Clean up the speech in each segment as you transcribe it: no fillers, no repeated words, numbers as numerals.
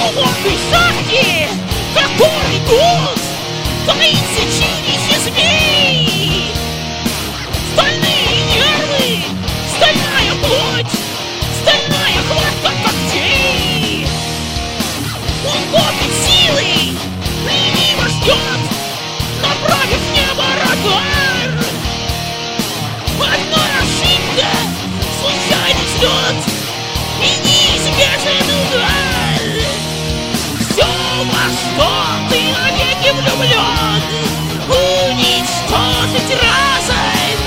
глубокой шахте, который год таится чудище змей. Стальные нервы, стальная плоть, стальная хватка когтей. Он копит силы, лениво ждет, направив в небо радар. Одна ошибка, случайный взлет и неизбежен удар. Все, во что ты навеки влюблен, уничтожить разом.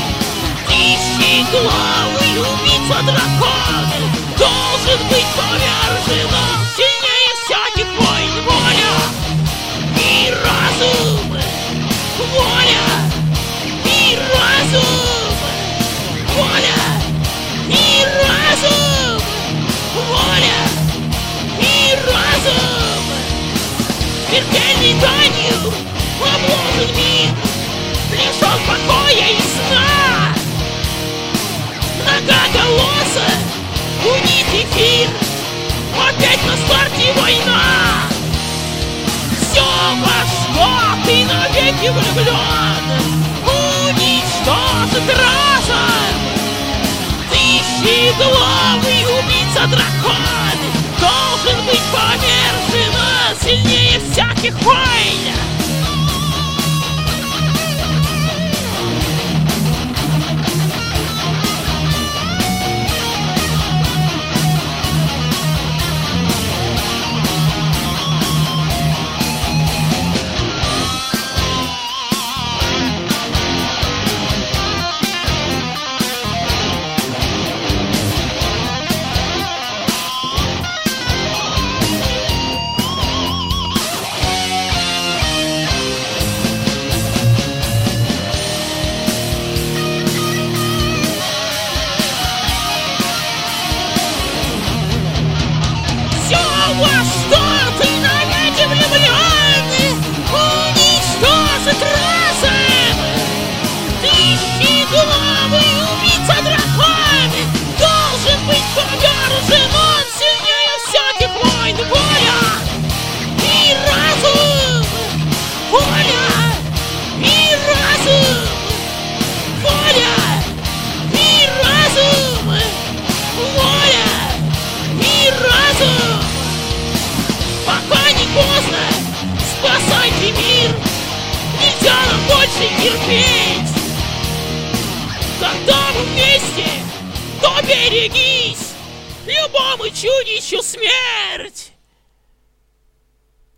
Тысячеглавый убийца-дракон должен быть повержен. Он сильнее всяких войн. Воля и разум, воля и разум, воля и разум, воля и разум. Смертельной данью обложен мир, лишен покоя и сна. Многоголосо унит эфир, опять на старте война. Все, во что ты навеки влюблен, уничтожит разом. Тысячеглавый убийца-дракон должен быть повержен. Он сильнее всяких войн. Во что ты навеки влюблен, уничтожит разом. Тысячеглавый убийца-дракон должен быть повержен. Он сильнее всяких войн. Воля и разум, воля и разум, воля и разум, воля и разум. Пока не поздно, спасайте мир, нельзя нам больше терпеть. Когда мы вместе, то берегись, любому чудищу смерть.